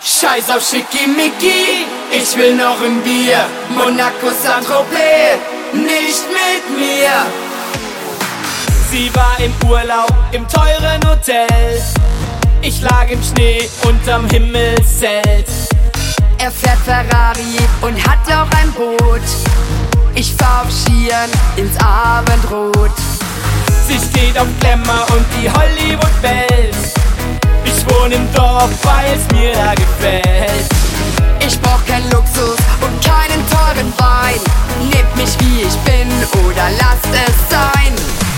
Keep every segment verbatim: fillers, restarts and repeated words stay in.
Scheiß auf Schickimicki, ich will noch ein Bier. Monaco, Saint-Tropez, nicht mit mir. Sie war im Urlaub im teuren Hotel. Ich lag im Schnee unterm Himmelszelt. Er fährt Ferrari und hat auch ein Boot. Ich fahr auf Skiern ins Abendrot. Sie steht auf Glamour und die Hollywood-Welt. Ich wohne im Dorf, weil's mir da gefällt. Ich brauch keinen Luxus und keinen teuren Wein. Nehmt mich wie ich bin oder lasst es sein.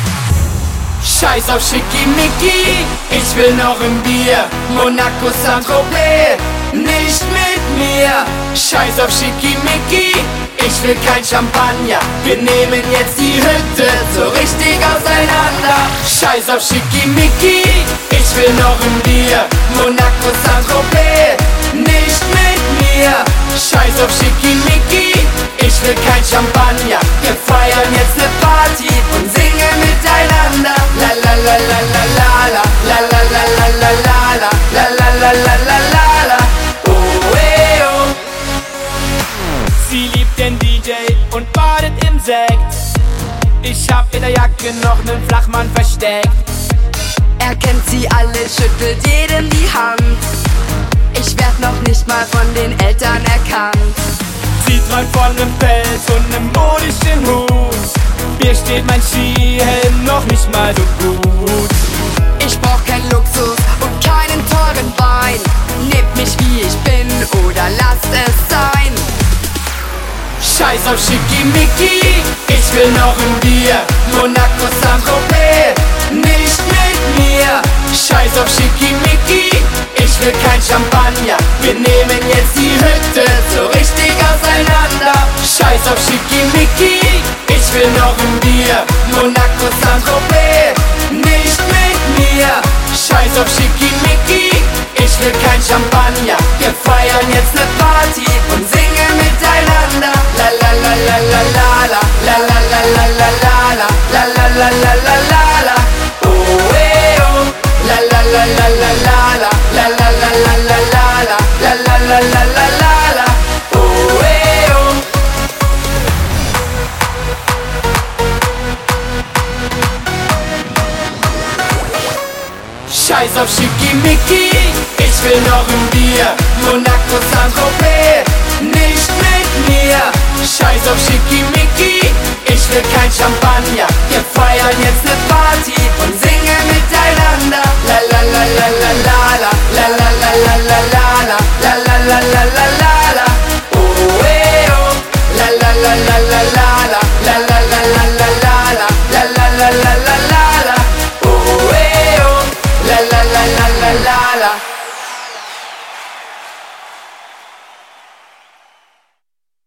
Scheiß auf Schickimicki, ich will noch ein Bier. Monaco, Saint-Tropez, nicht mit mir. Scheiß auf Schickimicki, ich will kein Champagner. Wir nehmen jetzt die Hütte so richtig auseinander. Scheiß auf Schickimicki, ich will noch ein Bier. Monaco, Saint-Tropez, nicht mit mir. Scheiß auf Schickimicki, ich will kein Champagner. Wir feiern jetzt ne Party und singen miteinander. La la la la la la la la la la la la la la la la la la la la. Oh eh oh. Sie liebt den D J und badet im Sekt. Ich hab in der Jacke noch nen Flachmann versteckt. Er kennt sie alle, schüttelt jedem die Hand. Ich werd noch nicht mal von den Eltern erkannt. Sie träumt von nem Pelz und nem modischen Hut. Mir steht mein Skihelm noch nicht mal so gut. Ich brauch keinen Luxus und keinen teuren Wein. Nehmt mich wie ich bin oder lasst es sein. Scheiß auf Schickimicki, ich will noch ein Bier. Monaco, Saint-Tropez, nicht mit mir. Scheiß auf Schickimicki, ich will kein Champagner. Wir nehmen jetzt die Hütte so richtig auseinander. Scheiß auf Schickimicki, ich will noch ein Bier. Monaco, Saint-Tropez, nicht mit mir. Scheiß auf Schickimicki, ich will kein Champagner. Wir feiern jetzt ne Party und singen miteinander. La la la la la la la la la la la la la la la la la la la la. Oh eh oh. La la la la la la la la la la la la la la la la la la la la. Oh eh oh. Scheiß auf Schickimicki, ich will noch ein Bier. Monaco, Saint-Tropez, nicht mit mir. Scheiß auf Schickimicki, ich will kein Champagner. Wir feiern jetzt ne Party und singen miteinander. La la la la la la la la la la la la.